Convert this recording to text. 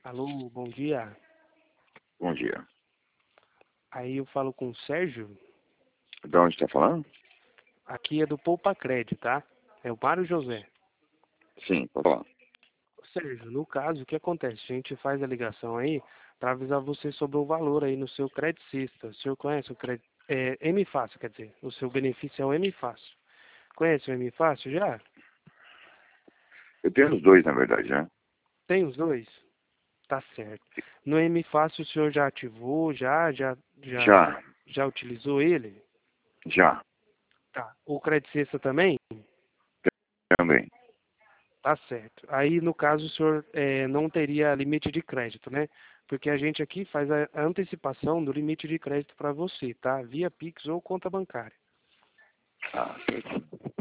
Alô, bom dia. Bom dia. Aí eu falo com o Sérgio. De onde está falando? Aqui é do Poupa Crédito, tá? É o Mário José. Sim, pode falar. Sérgio, no caso, o que acontece? A gente faz a ligação aí para avisar você sobre o valor aí no seu Credicista. O senhor conhece o M Fácil, quer dizer, o seu benefício é o M Fácil. Conhece o M Fácil já? Eu tenho os dois, na verdade, né? Tem os dois? Tá certo. No M Fácil o senhor já ativou, Já, já utilizou ele? já, Tá. O Credicista também? também. Tá certo. Aí, no caso, o senhor não teria limite de crédito, né? Porque a gente aqui faz a antecipação do limite de crédito para você, tá? Via Pix ou conta bancária. Ah, certo.